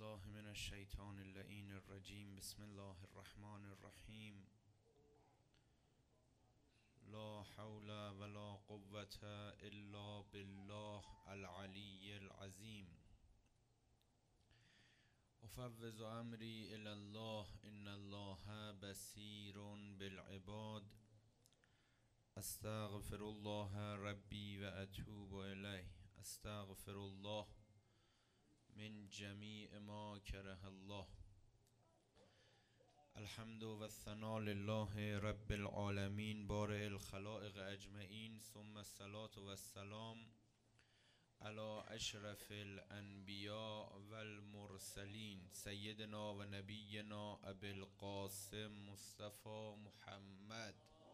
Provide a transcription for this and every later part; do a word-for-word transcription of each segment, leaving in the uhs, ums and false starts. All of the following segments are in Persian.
بالله من الشیطان اللعین الرجیم. بسم الله الرحمن الرحیم. لا حول ولا قوة الا بالله العلی العظیم. افوض امری الی الله ان الله بصیر بالعباد. استغفر الله ربی و اتوب الیه. استغفر الله من جمیع ما کره الله. الحمد و الثناء لله رب العالمین بارئ الخلائق اجمعین، ثم الصلاة و السلام علی اشرف الانبیاء والمرسلین سیدنا و نبینا ابی القاسم مصطفی محمد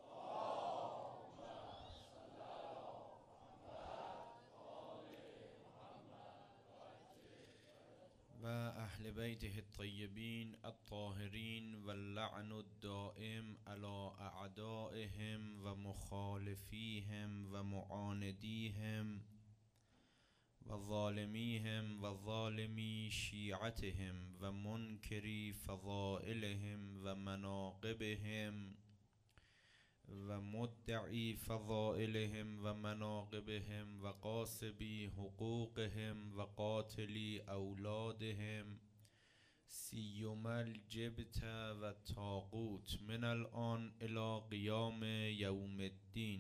و اهل بیته الطیبین الطاهرین و اللعن الدائم علی اعدائهم و مخالفیهم و معاندیهم و ظالمیهم و ظالمی شیعتهم و منکری فضائلهم و مناقبهم و مدعی فضائلهم و مناقبهم و قاسبی حقوقهم و قاتلی اولادهم سیما الجبت و الطاغوت من الان الی قیام یوم الدین.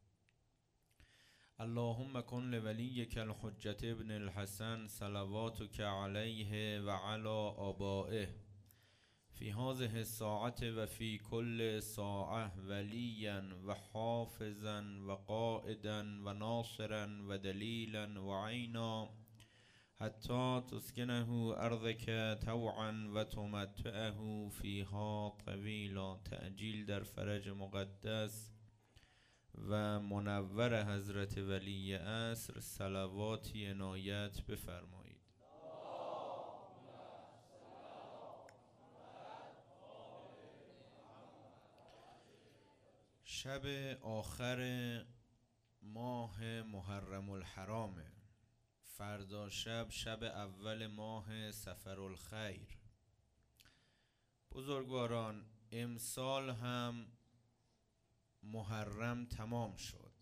اللهم کن لولیک الحجة ابن الحسن صلواتک علیه و علی آبائه فی هذه الساعة و فی کل ساعة ولیا و حافظا و قائدا و ناصرا و دلیلا و عینا حتی تسکنه ارضک طوعا و تمتعه فیها طویلا. تعجیل در فرج مقدس و منور حضرت ولی عصر صلواتی عنایت بفرمایید. شب آخر ماه محرم الحرامه. فردا شب شب اول ماه صفرالخیر. بزرگواران، امسال هم محرم تمام شد.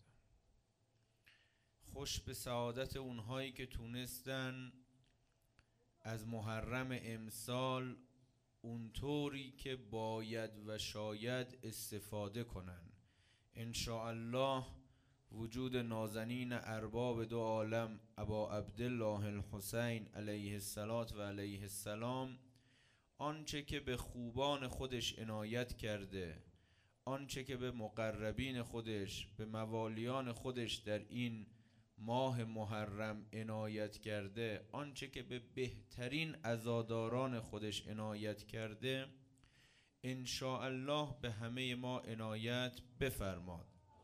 خوش به سعادت اونهایی که تونستن از محرم امسال اونطوری که باید و شاید استفاده کنن. انشاءالله وجود نازنین ارباب دو عالم ابا عبدالله الحسین علیه الصلاة و علیه السلام آنچه که به خوبان خودش عنایت کرده، آنچه که به مقربین خودش، به موالیان خودش در این ماه محرم عنایت کرده، آنچه که به بهترین عزاداران خودش عنایت کرده، انشاءالله به همه ما عنایت بفرماد.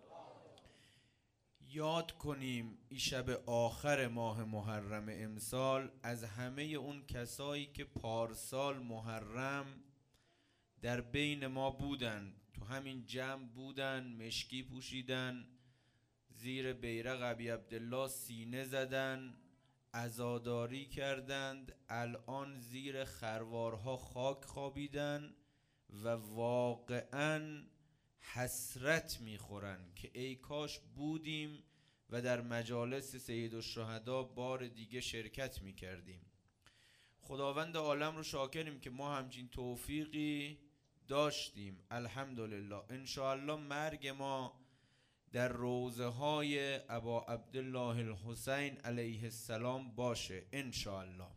یاد کنیم این شب آخر ماه محرم امسال از همه اون کسایی که پارسال محرم در بین ما بودن، تو همین جمع بودن، مشکی پوشیدن، زیر بیرق ابی عبدالله سینه زدن، عزاداری کردند، الان زیر خروارها خاک خوابیدن و واقعا حسرت میخورن که ای کاش بودیم و در مجالس سید الشهدا بار دیگه شرکت میکردیم. خداوند عالم رو شاکریم که ما همچین توفیقی داشتیم. الحمدلله. انشاءالله مرگ ما در روضه های ابا عبدالله الحسین علیه السلام باشه انشاءالله.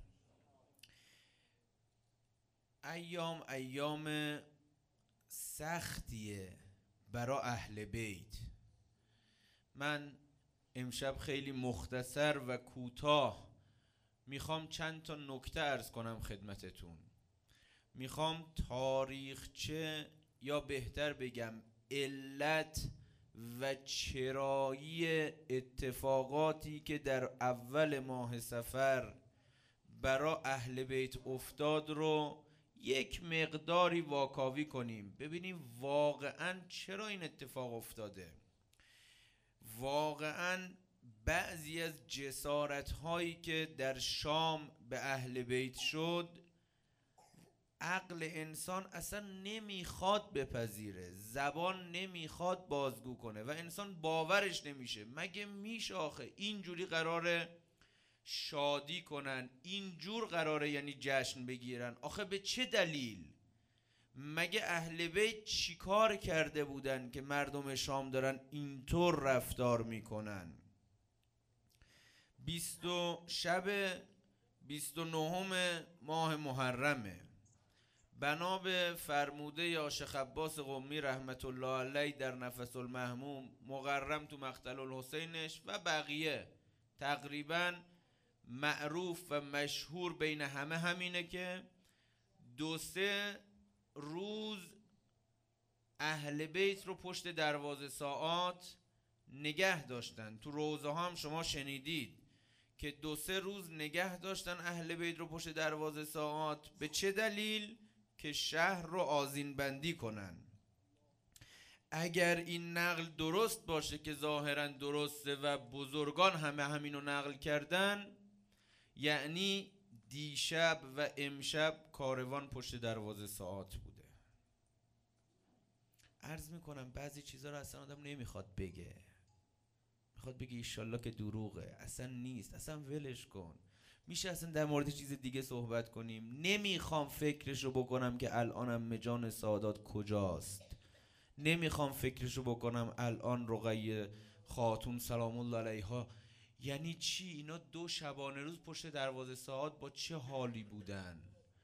ایام ایام سختیه برا اهل بیت. من امشب خیلی مختصر و کوتاه میخوام چند تا نکته عرض کنم خدمتتون. میخوام تاریخچه یا بهتر بگم علت و چرایی اتفاقاتی که در اول ماه صفر برا اهل بیت افتاد رو یک مقداری واکاوی کنیم، ببینیم واقعا چرا این اتفاق افتاده. واقعا بعضی بعضی از جسارت هایی که در شام به اهل بیت شد عقل انسان اصلا نمیخواد بپذیره، زبان نمیخواد بازگو کنه و انسان باورش نمیشه. مگه میشه آخه اینجوری قراره شادی کنن، اینجور قراره یعنی جشن بگیرن؟ آخه به چه دلیل؟ مگه اهل بیت چیکار کرده بودن که مردم شام دارن اینطور رفتار میکنن؟ بیست و شب بیست و نهم ماه محرمه، بنا به فرموده یا شیخ عباس قمی رحمت الله علیه در نفس المهموم، مقرم تو مقتل الحسینش و بقیه تقریبا معروف و مشهور بین همه همینه که دو سه روز اهل بیت رو پشت دروازه ساعات نگه داشتن. تو روزه هم شما شنیدید که دو سه روز نگه داشتن اهل بیت رو پشت دروازه ساعات. به چه دلیل؟ که شهر رو آذین بندی کنن. اگر این نقل درست باشه که ظاهرا درسته و بزرگان همه همینو نقل کردن، یعنی دیشب و امشب کاروان پشت دروازه ساعات بوده. عرض میکنم بعضی چیزا رو اصلا آدم نمیخواد بگه، میخواد بگه ایشالله که دروغه، اصلا نیست، اصلا ولش کن. میشه اصلا در مورد چیز دیگه صحبت کنیم؟ نمیخوام فکرشو بکنم که الانم مجان سادات کجاست، نمیخوام فکرشو بکنم الان رقیه خاتون سلام الله علیها یعنی چی. اینا دو شبانه روز پشت دروازه ساعات با چه حالی بودن؟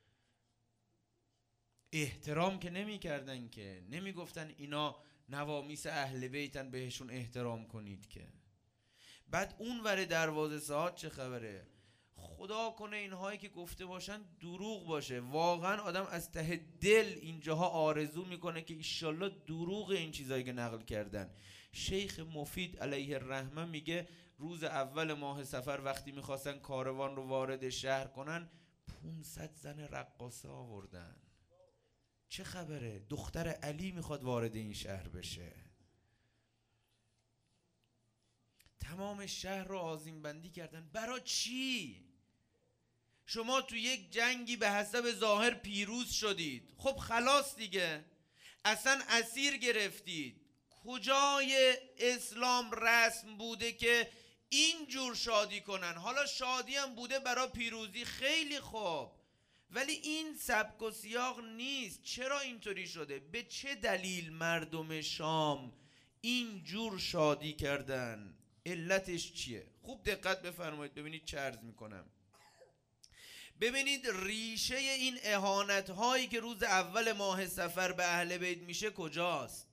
احترام که نمی کردن، که نمی گفتن اینا نوامیس اهل بیتن بهشون احترام کنید که. بعد اون ور دروازه ساعات چه خبره؟ خدا کنه اینهایی که گفته باشن دروغ باشه. واقعا آدم از ته دل اینجاها آرزو میکنه که ایشالله دروغ این چیزایی که نقل کردن. شیخ مفید علیه الرحمه میگه روز اول ماه صفر وقتی میخواستن کاروان رو وارد شهر کنن پونصد زن رقاصه آوردن. چه خبره؟ دختر علی میخواد وارد این شهر بشه. تمام شهر رو آذین بندی کردن. برای چی؟ شما تو یک جنگی به حسب ظاهر پیروز شدید، خب خلاص دیگه، اصلا اسیر گرفتید. کجای اسلام رسم بوده که اینجور شادی کنن؟ حالا شادی هم بوده برای پیروزی، خیلی خوب، ولی این سبک و سیاق نیست. چرا اینطوری شده؟ به چه دلیل مردم شام اینجور شادی کردن؟ علتش چیه؟ خوب دقت بفرمایید ببینید چه عرض میکنم. ببینید ریشه این اهانت هایی که روز اول ماه صفر به اهل بیت میشه کجاست؟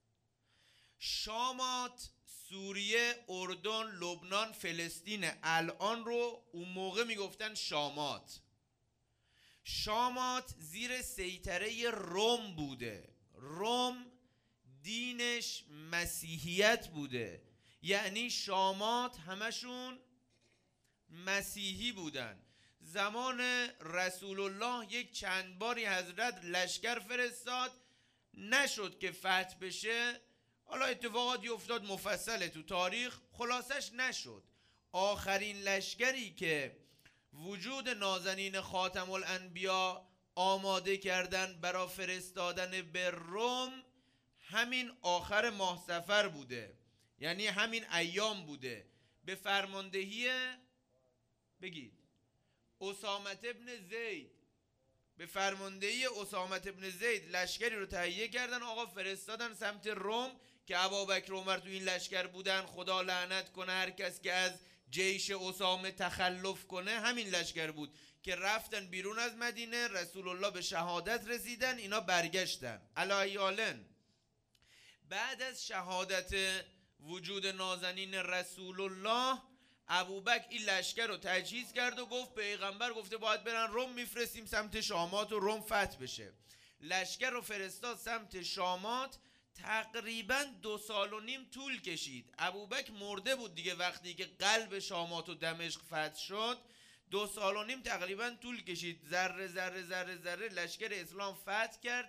شامات، سوریه، اردن، لبنان، فلسطین. الان رو اون موقع میگفتن شامات. شامات زیر سیطره روم بوده. روم دینش مسیحیت بوده، یعنی شامات همشون مسیحی بودن. زمان رسول الله یک چند باری حضرت لشکر فرستاد، نشد که فتح بشه. حالا اتفاقاتی افتاد مفصله تو تاریخ، خلاصش نشد. آخرین لشکری که وجود نازنین خاتم الانبیا آماده کردن برای فرستادن به روم همین آخر ماه صفر بوده، یعنی همین ایام بوده، به فرماندهی بگید اسامه ابن زید. به فرماندهی اسامه ابن زید لشکری رو تهیه کردن، آقا فرستادن سمت روم که ابوبکر و عمر تو این لشکر بودن. خدا لعنت کنه هر کس که از جیش اسامه تخلف کنه. همین لشکر بود که رفتن بیرون از مدینه، رسول الله به شهادت رسیدن، اینا برگشتن. علایالن بعد از شهادت وجود نازنین رسول الله، ابوبکر این لشکر رو تجهیز کرد و گفت پیغمبر گفته باید برن روم، میفرستیم سمت شامات و روم فتح بشه. لشکر رو فرستاد سمت شامات. تقریبا دو سال و نیم طول کشید. ابوبکر مرده بود دیگه وقتی که قلب شامات و دمشق فتح شد. دو سال و نیم تقریبا طول کشید. ذره ذره ذره ذره لشکر اسلام فتح کرد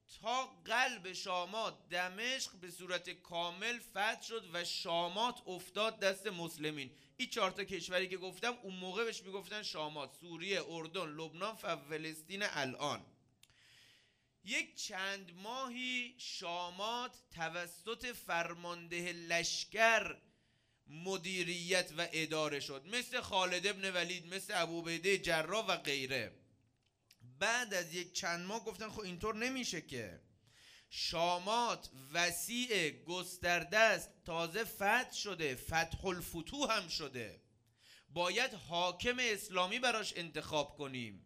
تا قلب شامات دمشق به صورت کامل فتح شد و شامات افتاد دست مسلمین. این چهار تا کشوری که گفتم اون موقع بهش میگفتن شامات: سوریه، اردن، لبنان و فلسطین. الان یک چند ماهی شامات توسط فرمانده لشکر مدیریت و اداره شد، مثل خالد ابن ولید، مثل ابوعبیده جراح و غیره. بعد از یک چند ماه گفتن خب اینطور نمیشه که، شامات وسیع گسترده است، تازه فتح شده، فتح الفتوح هم شده، باید حاکم اسلامی براش انتخاب کنیم.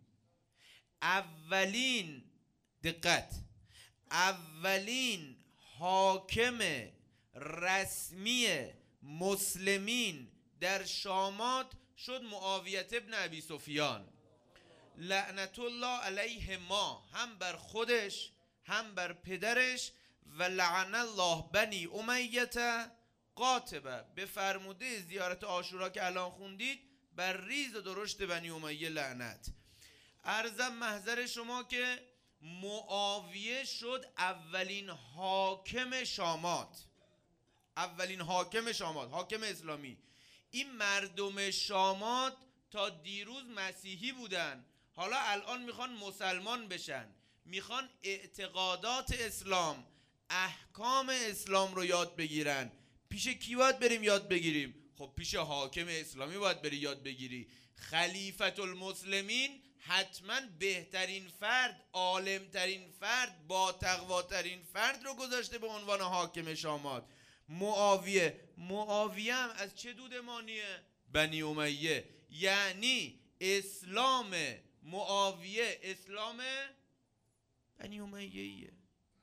اولین دقت اولین حاکم رسمی مسلمین در شامات شد معاویه ابن ابی سفیان لعنت الله علیه، ما هم بر خودش هم بر پدرش، و لعن الله بنی امیه قاطبه، به فرموده زیارت عاشورا که الان خوندید بر ریز و درشت بنی امیه لعنت. عرضم محضر شما که معاویه شد اولین حاکم شامات، اولین حاکم شامات، حاکم اسلامی. این مردم شامات تا دیروز مسیحی بودن، حالا الان میخوان مسلمان بشن، میخوان اعتقادات اسلام، احکام اسلام رو یاد بگیرن. پیش کی باید بریم یاد بگیریم؟ خب پیش حاکم اسلامی باید بری یاد بگیری. خلیفت المسلمین حتما بهترین فرد، عالمترین فرد، با تقواترین فرد رو گذاشته به عنوان حاکم شامات، معاویه. معاویه هم از چه دودمانیه؟ بنی امیه. یعنی اسلام معاویه اسلام بنی امیه‌ایه.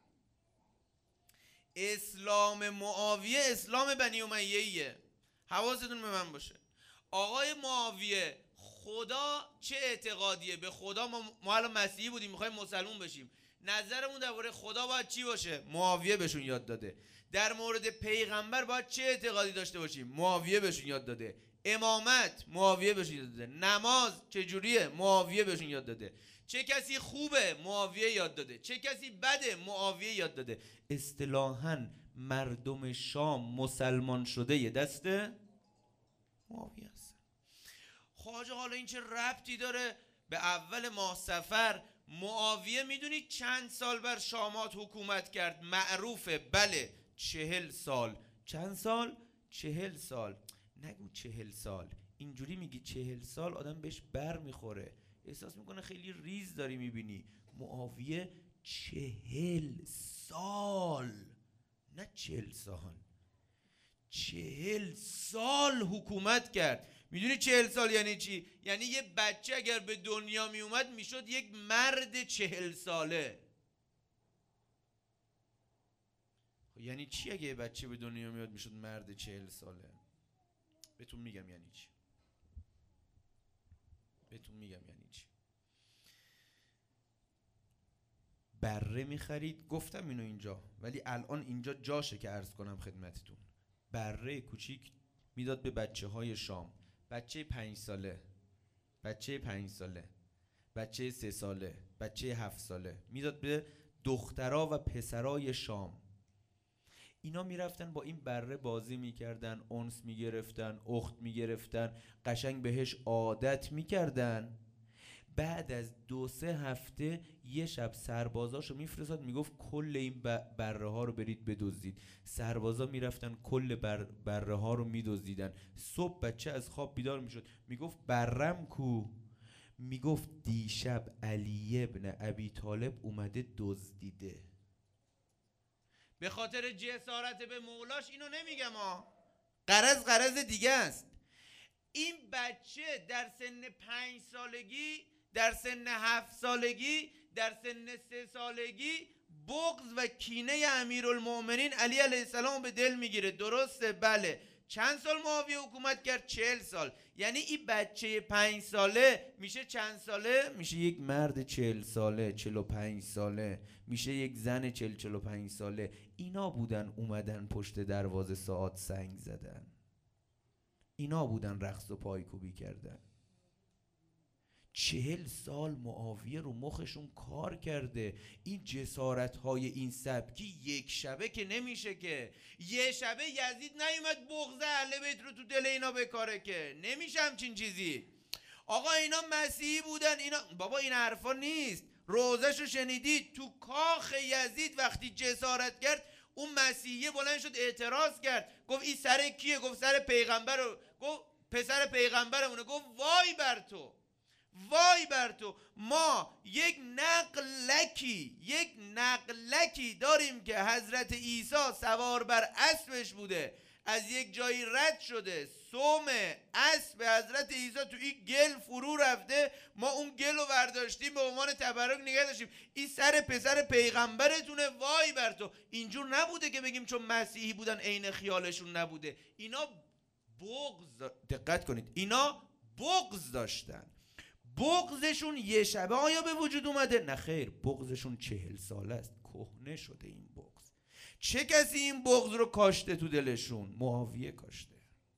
اسلام معاویه اسلام بنی امیه‌ایه. حواستون به من باشه. آقای معاویه خدا چه اعتقادیه؟ به خدا ما, ما الان مسیحی بودیم میخوایم مسلمون بشیم، نظرمون درباره خدا باید چی باشه؟ معاویه بهشون یاد داده. در مورد پیغمبر باید چه اعتقادی داشته باشیم؟ معاویه بهشون یاد داده. امامت معاویه بهشون یاد داده. نماز چجوریه؟ معاویه بهشون یاد داده. چه کسی خوبه؟ معاویه یاد داده. چه کسی بده؟ معاویه یاد داده. اصطلاحاً مردم شام مسلمان شده یه دسته معاویه است. خواجه حالا این چه ربطی داره به اول ماه صفر؟ معاویه میدونید چند سال بر شامات حکومت کرد؟ معروفه، بله، چهل سال. چند سال؟ چهل سال. نگو چهل سال، اینجوری میگی چهل سال آدم بهش بر میخوره، احساس میکنه خیلی ریز داری میبینی. معاویه چهل سال، نه چهل سال، چهل سال حکومت کرد. میدونی چهل سال یعنی چی؟ یعنی یه بچه اگر به دنیا میومد میشد یک مرد چهل ساله. یعنی چی اگه یه بچه به دنیا میاد میشد مرد چهل ساله؟ بهتون میگم یعنی چی. بهتون میگم یعنی چی. بره میخرید، گفتم اینو اینجا ولی الان اینجا جاشه که عرض کنم خدمتتون. بره کوچیک میداد به بچه های شام، بچه پنج ساله، بچه پنج ساله، بچه سه ساله، بچه هفت ساله، میداد به دخترها و پسرای شام. اینا میرفتن با این بره بازی میکردن، انس میگرفتن، اخت میگرفتن، قشنگ بهش عادت میکردن. بعد از دو سه هفته یه شب سربازاشو میفرستاد، میگفت کل این بره ها رو برید بدزدید. سربازا میرفتن کل بر بره ها رو میدزدیدن. صبح بچه از خواب بیدار میشد، میگفت برم کو؟ میگفت دیشب علی ابن ابی طالب اومده دزدیده. به خاطر جسارت به مولاش اینو نمیگم ها، غرض غرض دیگه است. این بچه در سن پنج سالگی، در سن هفت سالگی، در سن سه سالگی بغض و کینه امیرالمؤمنین علی علیه السلام به دل میگیره. درسته؟ بله. چند سال معاویه حکومت کرد؟ چهل سال. یعنی این بچه پنج ساله میشه چند ساله؟ میشه یک مرد چهل ساله، چهل و پنج ساله، میشه یک زن چهل چهل و پنج ساله. اینا بودن اومدن پشت دروازه ساعت سنگ زدن، اینا بودن رقص و پایکوبی کردن. چهل سال معاویه رو مخشون کار کرده. این جسارت های این سبکی یک شبه که نمیشه که. یه شبه یزید نیومد بغض اهل بیت رو تو دل اینا بکاره که، نمیشه همچین چیزی. آقا اینا مسیحی بودن، اینا بابا این حرفا نیست. روزشو شنیدید؟ تو کاخ یزید وقتی جسارت کرد اون مسیحیه بلند شد اعتراض کرد، گفت این سر کیه؟ گفت سر پیغمبر رو. گفت پسر پیغمبرمونه. گفت وای بر تو، وای بر تو. ما یک نقلکی یک نقلکی داریم که حضرت عیسی سوار بر اسبش بوده، از یک جایی رد شده، سوم اسب حضرت عیسی تو این گل فرو رفته، ما اون گل رو برداشتیم به عنوان تبرک نگه داشتیم. این سر پسر پیغمبرتونه، وای بر تو. اینجور نبوده که بگیم چون مسیحی بودن عین خیالشون نبوده. اینا بغض، دقت کنید، اینا بغض داشتن. بغضشون یه شبه آیا به وجود اومده؟ نه خیر، بغضشون چهل ساله است، کهنه شده این بغض. چه کسی این بغض رو کاشته تو دلشون؟ معاویه کاشته.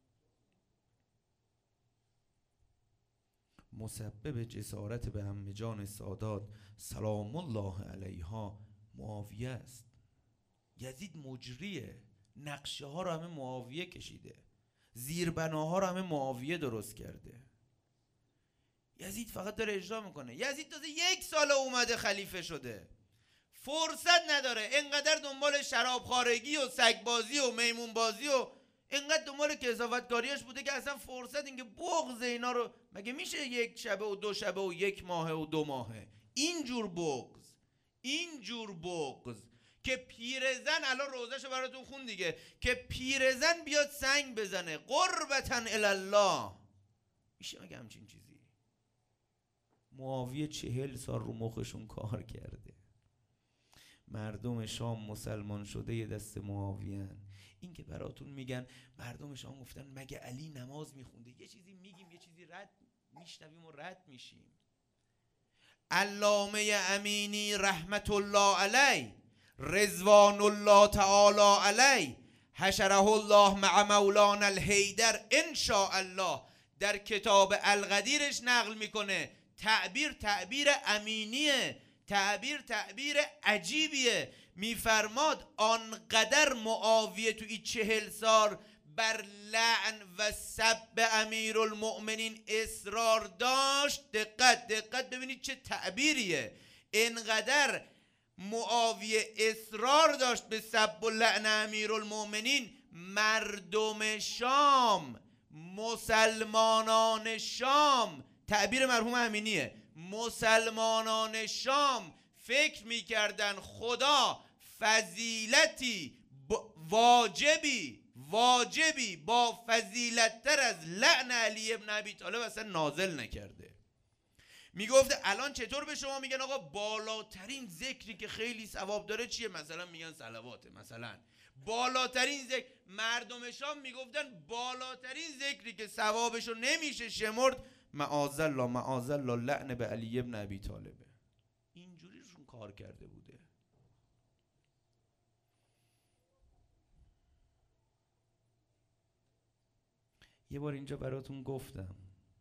مسبب جسارت به عمه جان سادات سلام الله علیها معاویه است. یزید مجریه، نقشه ها رو همه معاویه کشیده، زیربناها رو همه معاویه درست کرده. یزید فقط داره اجرا میکنه. یزید تازه یک سال اومده خلیفه شده، فرصت نداره. انقدر دنبال شرابخوارگی و سگبازی و میمونبازی و انقدر دنبال کثافتکاریاش بوده که اصلا فرصت اینکه بغض اینا رو، مگه میشه یک شبه و دو شبه و یک ماهه و دو ماهه؟ اینجور بغض، اینجور بغض که پیرزن، الان روزشو براتون خون دیگه، که پیرزن بیاد سنگ بزنه قربتن الله، میشه مگه همچین چیزی؟ معاویه چهل سال رو مخشون کار کرده. مردم شام مسلمان شده یه دست معاویه‌ن. این که براتون میگن مردم شام گفتن مگه علی نماز میخونده؟ یه چیزی میگیم، یه چیزی رد میشنویم و رد میشیم. علامه امینی رحمت الله علی رضوان الله تعالی علی حشره الله مع مولانا الحیدر ان شاء الله در کتاب القدیرش نقل میکنه. تعبیر تعبیر امینیه، تعبیر تعبیر عجیبیه. میفرماد آنقدر معاویه تو این چهل سال بر لعن و سب امیرالمؤمنین اصرار داشت. دقت دقت ببینید چه تعبیریه. انقدر معاویه اصرار داشت به سب و لعن امیرالمؤمنین، مردم شام، مسلمانان شام، تعبیر مرحوم امینیه، مسلمانان شام فکر میکردن خدا فضیلتی واجبی واجبی با فضیلت‌تر از لعن علی ابن ابی طالب اصلا نازل نکرده. میگفته الان چطور به شما میگن آقا بالاترین ذکری که خیلی ثواب داره چیه؟ مثلا میگن صلواته. مثلا بالاترین ذکر، مردم شام میگفتن بالاترین ذکری که ثوابشو نمیشه شمرد معاذالله معاذالله لعن به علی ابن ابی طالبه. اینجوریشون کار کرده بوده. یه بار اینجا براتون گفتم،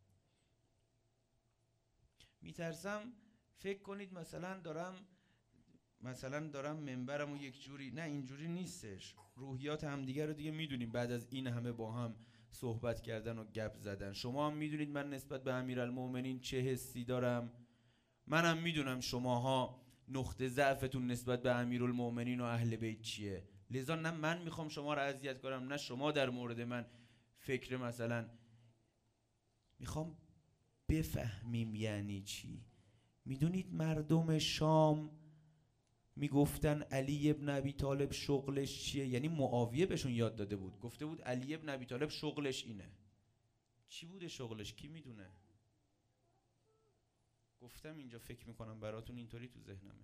میترسم فکر کنید مثلا دارم مثلا دارم منبرم و یک جوری، نه اینجوری نیستش. روحیات همدیگه رو دیگه میدونیم بعد از این همه با هم صحبت کردن و گپ زدن. شما هم میدونید من نسبت به امیرالمومنین چه حسی دارم، منم میدونم شماها نقطه ضعفتون نسبت به امیرالمومنین و اهل بیت چیه. لذا نه من میخوام شما رو اذیت کنم، نه شما در مورد من فکر مثلا. میخوام بفهمیم یعنی چی. میدونید مردم شام میگفتن علی ابن ابی طالب شغلش چیه؟ یعنی معاویه بهشون یاد داده بود، گفته بود علی ابن ابی طالب شغلش اینه. چی بوده شغلش؟ کی میدونه؟ گفتم اینجا فکر میکنم براتون اینطوری تو ذهنمه.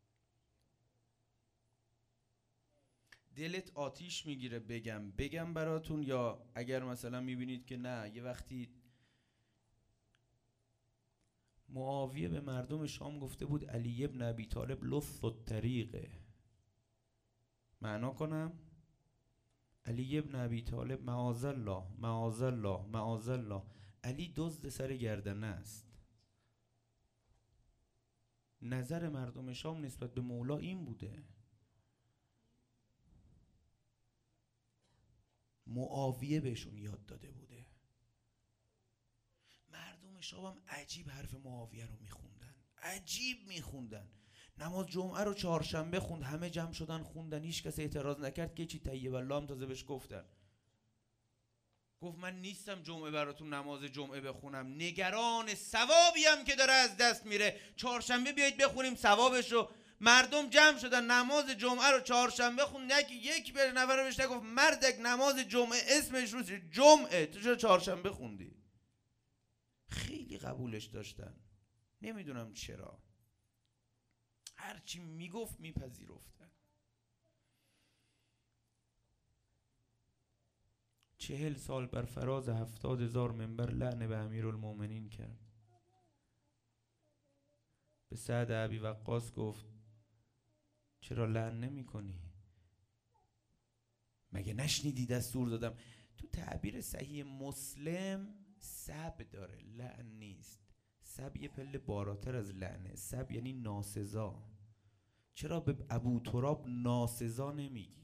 دلت آتیش میگیره بگم بگم براتون، یا اگر مثلا میبینید که نه یه وقتی معاویه به مردم شام گفته بود علی ابن ابی طالب لث الطریقه. معنا کنم؟ علی ابن ابی طالب معاذالله معاذالله معاذالله علی دزد سر گردنه است. نظر مردم شام نسبت به مولا این بوده. معاویه بهشون یاد داده بوده. مردم شام هم عجیب حرف معاویه رو میخوندن، عجیب میخوندن. نماز جمعه رو چهارشنبه خوند، همه جمع شدن خوندن، هیچ کس اعتراض نکرد که چی طیب الله هم تازه بهش گفتن. گفت من نیستم جمعه براتون نماز جمعه بخونم، نگران ثوابی هم که داره از دست میره، چهارشنبه بیایید بخونیم ثوابش رو. مردم جمع شدن نماز جمعه رو چهارشنبه خوند، یک یک به نفر بهش گفت مردک نماز جمعه اسمش روز جمعه، تو چرا چهارشنبه خوندی؟ خیلی قبولش داشتن، نمیدونم چرا، هرچی میگفت میپذیرفتن. چهل سال بر فراز هفتاد هزار منبر لعن به امیرالمومنین کرد. به سعد ابی وقاص گفت چرا لعن نمی کنی؟ مگه نشنیدی دستور دادم؟ تو تعبیر صحیح مسلم سب داره، لعن نیست. سب یه پله بالاتر از لعنه. سب یعنی ناسزا. چرا به ابو تراب ناسزا نمیگی؟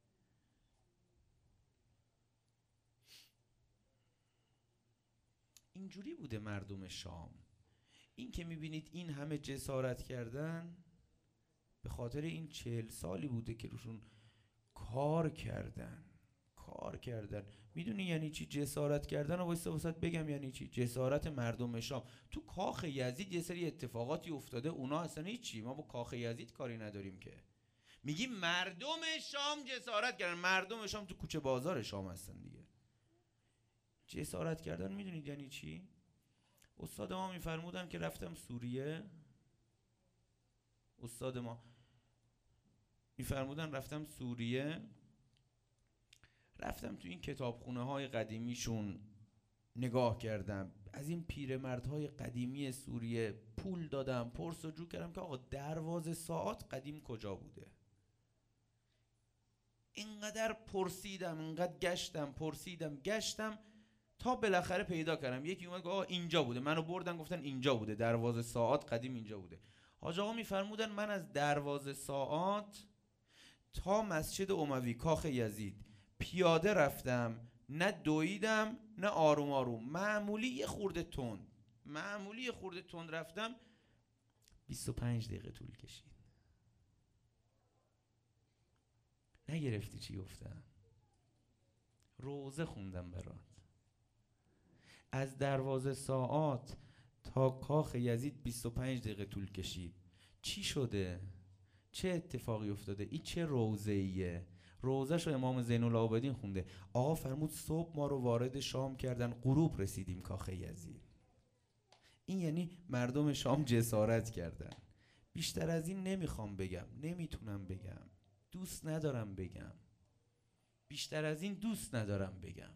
اینجوری بوده مردم شام. این که میبینید این همه جسارت کردن به خاطر این چهل سالی بوده که روشون کار کردن کار کردن میدونی یعنی چی جسارت کردن؟ و واسه واسه بگم یعنی چی جسارت مردم شام. تو کاخ یزید یه سری اتفاقاتی افتاده، اونا اصلا هیچی، ما با کاخ یزید کاری نداریم که. میگیم مردم شام جسارت کردن، مردم شام تو کوچه بازار شام هستن دیگه. جسارت کردن میدونید یعنی چی؟ استاد ما میفرمودن که رفتم سوریه، استاد ما میفرمودن رفتم سوریه، رفتم تو این کتابخونه های قدیمیشون نگاه کردم، از این پیرمردهای قدیمی سوریه پول دادم، پرسجو کردم که آقا دروازه ساعات قدیم کجا بوده. اینقدر پرسیدم، اینقدر گشتم پرسیدم گشتم تا بالاخره پیدا کردم. یکی اومد گفت آقا اینجا بوده، منو بردن گفتن اینجا بوده، دروازه ساعات قدیم اینجا بوده. حاج آقا میفرمودن من از دروازه ساعات تا مسجد اموی کاخ یزید پیاده رفتم، نه دویدم نه آروم آروم، معمولی یه خورده تند معمولی یه خورده تند رفتم، بیست و پنج دقیقه طول کشید. نگرفتی چی گفتم؟ روزه خوندم برات. از دروازه ساعات تا کاخ یزید بیست و پنج دقیقه طول کشید. چی شده؟ چه اتفاقی افتاده؟ این چه روزه‌ایه؟ روزه‌شو امام زین العابدین خونده. آقا فرمود صبح ما رو وارد شام کردن، غروب رسیدیم کاخ یزید. این یعنی مردم شام جسارت کردن. بیشتر از این نمیخوام بگم، نمیتونم بگم، دوست ندارم بگم، بیشتر از این دوست ندارم بگم.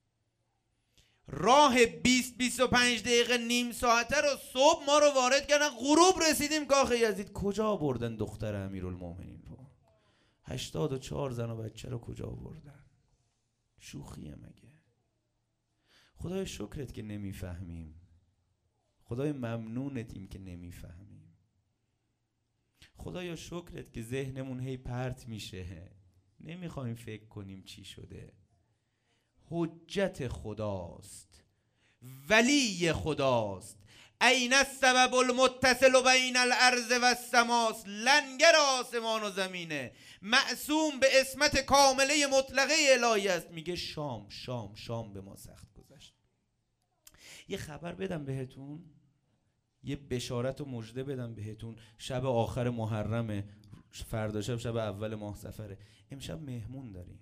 راه بیست بیست و پنج دقیقه نیم ساعته رو صبح ما رو وارد کردن، غروب رسیدیم کاخ یزید. کجا بردن دختر امیرالمومنین رو؟ هشتاد و چهار زن و بچه رو کجا بردن؟ شوخیه مگه؟ خدای شکرت که نمیفهمیم، خدای ممنونتیم که نمیفهمیم، خدایا شکرت که ذهنمون هی پرت میشه، نمیخوایم فکر کنیم چی شده. حجت خداست، ولی خداست. این السبب المتصل بین الارض و السماس، لنگر آسمان و زمینه، معصوم به عصمت کامله مطلقه الهی است. میگه شام شام شام به ما سخت گذشت. یه خبر بدم بهتون، یه بشارت و مژده بدم بهتون. شب آخر محرمه، فردا شب شب اول ماه صفره. امشب مهمون داریم،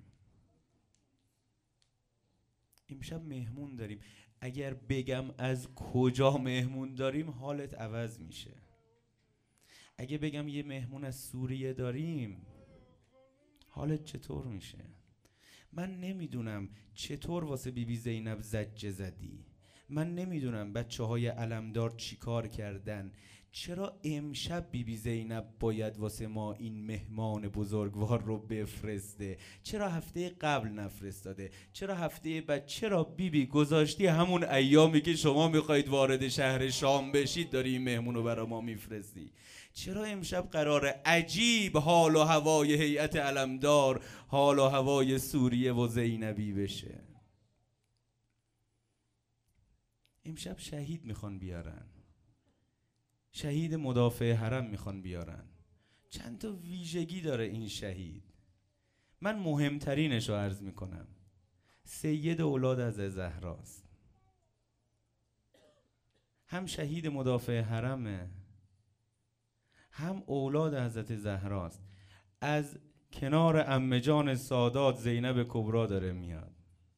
امشب مهمون داریم. اگر بگم از کجا مهمون داریم حالت عوض میشه. اگه بگم یه مهمون از سوریه داریم حالت چطور میشه؟ من نمیدونم چطور واسه بی بی زینب زجه زدی، من نمیدونم بچه های علمدار چی کار کردن، چرا امشب بی بی زینب باید واسه ما این مهمان بزرگوار رو بفرسته؟ چرا هفته قبل نفرستاده؟ چرا هفته بعد؟ چرا بی بی گذاشتی همون ایامی که شما میخواید وارد شهر شام بشید داری این مهمون رو برا ما میفرستی؟ چرا امشب قراره عجیب حال و هوای هیئت علمدار حال و هوای سوریه و زینبی بشه؟ امشب شهید میخوان بیارن، شهید مدافع حرم میخوان بیارن. چند تا ویژگی داره این شهید، من مهمترینش رو عرض میکنم. سید اولاد از زهراست، هم شهید مدافع حرمه، هم اولاد حضرت زهراست. از کنار عمه جان سادات زینب کبرا داره میاد.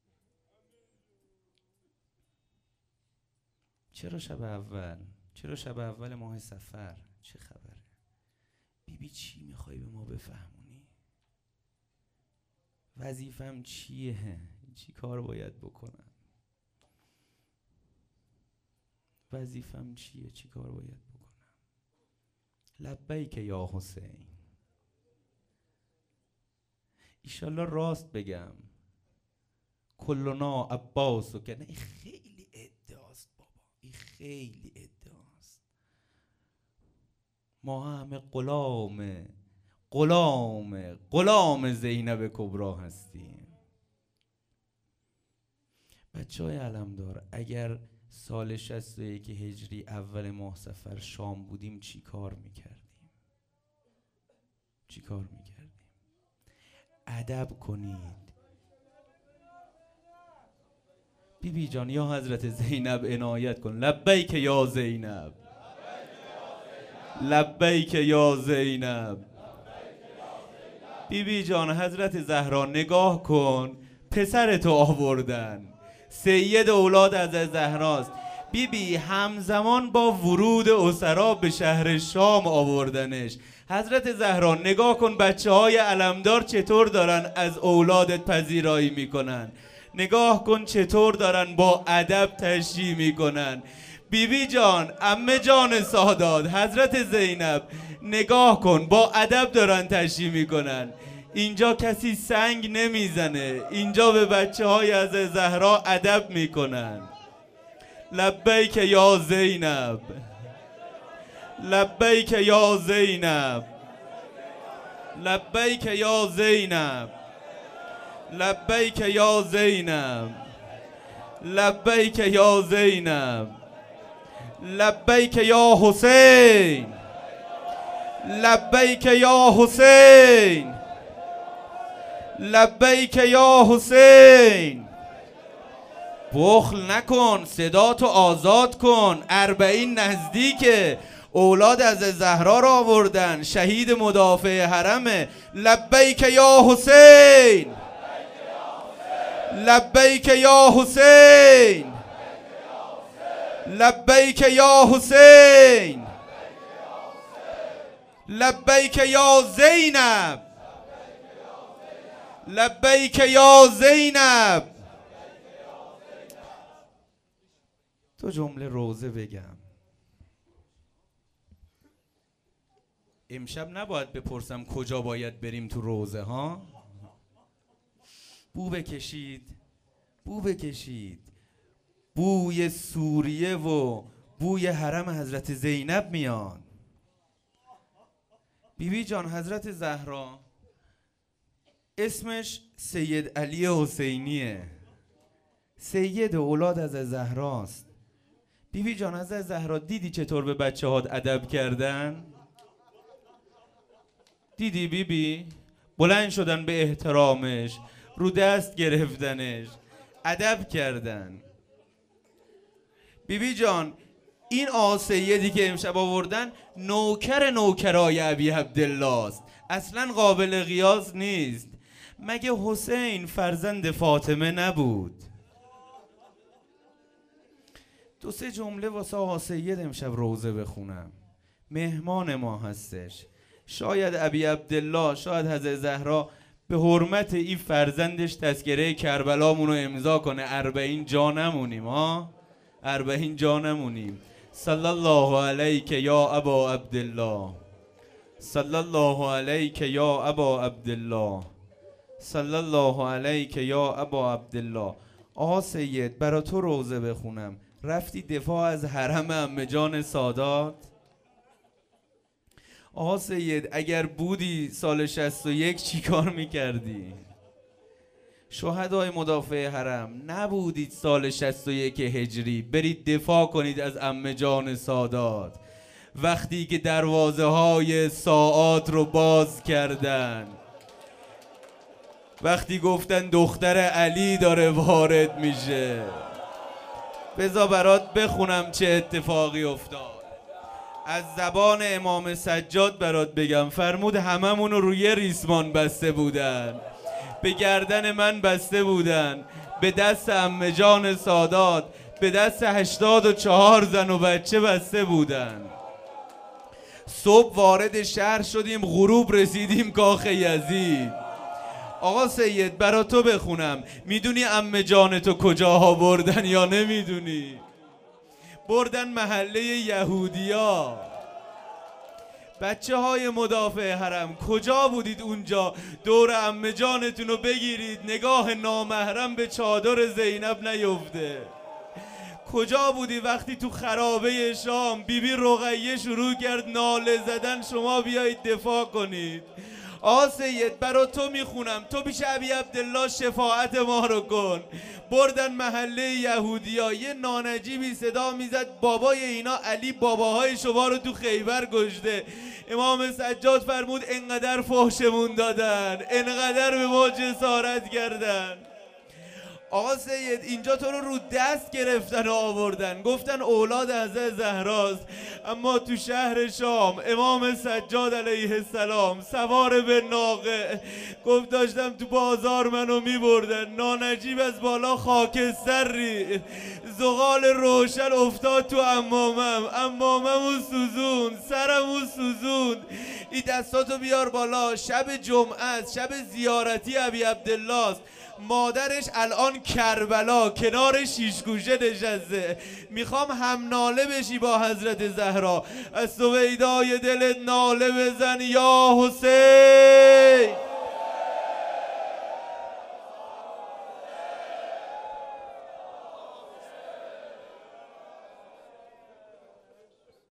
چرا شب اول؟ چرا شب اول ماه صفر؟ چه خبره؟ بی بی چی میخوای به ما بفهمونی؟ وظیفم چیه؟ چی کار باید بکنم؟ وظیفم چیه؟ چی کار باید بکنم؟ لبیک یا حسین. ایشالله راست بگم کلنا عباس و که نه، این خیلی ادعاست بابا، این خیلی ادعاست. ما همه غلام غلام غلام زینب کبرا هستیم. بچه های علمدار، اگر سال شصت و یک هجری اول ماه صفر شام بودیم چی کار میکردیم؟ چی کار میکردیم؟ ادب کنید. بی بی جان یا حضرت زینب عنایت کن. لبیک یا زینب، لبیک یا زینب. بی بی جان حضرت زهرا نگاه کن، پسرتو آوردن، سید اولاد از زهراست. بی بی همزمان با ورود اسرا به شهر شام آوردنش. حضرت زهرا نگاه کن بچه های علمدار چطور دارن از اولادت پذیرایی میکنن، نگاه کن چطور دارن با ادب تشییع میکنن. بی بی جان، عمه جان سادات، حضرت زینب نگاه کن با ادب دارن تشییع میکنن. اینجا کسی سنگ نمیزنه، اینجا به بچه های از زهرا ادب میکنن. لبیک یا زینب، لبیک یا زینب، لبیک یا زینب، لبیک یا زینب، لبیک یا زینب، لبیک یا حسین، لبیک یا حسین، لبیک یا حسین. بخل نکن، صداتو آزاد کن، اربعین نزدیکه، اولاد از زهرا را آوردن، شهید مدافع حرمه. لبیک یا حسین، لبیک یا حسین، لبیک یا حسین، لبیک یا زینب، لبیک یا زینب. تو جمله روزه بگم. امشب نباید بپرسم کجا باید بریم تو روزه ها. بو بکشید، بو بکشید، بوی سوریه و بوی حرم حضرت زینب میان. بیبی جان حضرت زهرا اسمش سید علی حسینیه، سید اولاد از زهراست. بیبی جان از زهرا دیدی چطور به بچه هات ادب کردن؟ دیدی بیبی؟ بلند شدن به احترامش، رو دست گرفتنش، ادب کردن. بیبی جان این آقا سیدی که امشب آوردن نوکر نوکرای ابی عبدالله است، اصلا قابل قیاس نیست. مگه حسین فرزند فاطمه نبود؟ دو سه جمله واسه آقا سید امشب روزه بخونم، مهمان ما هستش. شاید ابی عبدالله، شاید حضرت زهرا به حرمت این فرزندش تذکره کربلامونو امضا کنه، اربعین جا نمونیم ها، اربعین جا نمونیم. صلی الله علیک یا ابا عبدالله، صلی الله علیک یا ابا عبدالله، صلی الله علیک یا ابا عبدالله. آقا سید برا تو روزه بخونم، رفتی دفاع از حرم عمه جان سادات؟ آقا سید اگر بودی سال شصت و یک چی کار میکردی؟ شهدای مدافع حرم نبودید سال شصت و یک هجری برید دفاع کنید از عمه جان سادات وقتی که دروازه های ساعات رو باز کردن، وقتی گفتن دختر علی داره وارد میشه. بذار برات بخونم چه اتفاقی افتاد. از زبان امام سجاد برات بگم. فرمود هممون رو روی ریسمان بسته بودن، به گردن من بسته بودن، به دست عمه جان سادات، به دست هشتاد و چهار زن و بچه بسته بودن. صبح وارد شهر شدیم، غروب رسیدیم کاخ یزید. آقا سید برا تو بخونم، میدونی عمه جان تو کجاها بردن یا نمیدونی؟ بردن محله یهودیا. بچه های مدافع حرم کجا بودید اونجا دور عمه جانتون رو بگیرید نگاه نامحرم به چادر زینب نیفته؟ کجا بودی وقتی تو خرابه شام بیبی بی رقیه شروع کرد ناله زدن شما بیایید دفاع کنید؟ آقا سید برا تو میخونم، تو پیش ابی عبدالله شفاعت ما رو کن. بردن محله یهودیا، یه نانجیبی صدا میزد بابای اینا علی باباهای شما رو تو خیبر کشته. امام سجاد فرمود انقدر فحشمون دادن، انقدر به ما جسارت کردن. آقا سید اینجا تو رو رو دست گرفتن و آوردن، گفتن اولاد حضرت زهراست، اما تو شهر شام امام سجاد علیه السلام سوار به ناقه گفت داشتم تو بازار منو میبردن، نانجیب از بالا خاکستر ری، زغال روشن افتاد تو عمامم، عماممو سوزون، سرمو سوزون. این دستاتو بیار بالا، شب جمعه است، شب زیارتی ابی عبدالله است. مادرش الان کربلا کنار شیشگوشه نشسته، میخوام هم ناله بشی با حضرت زهرا، از سویدای دلت ناله بزن یا حسین.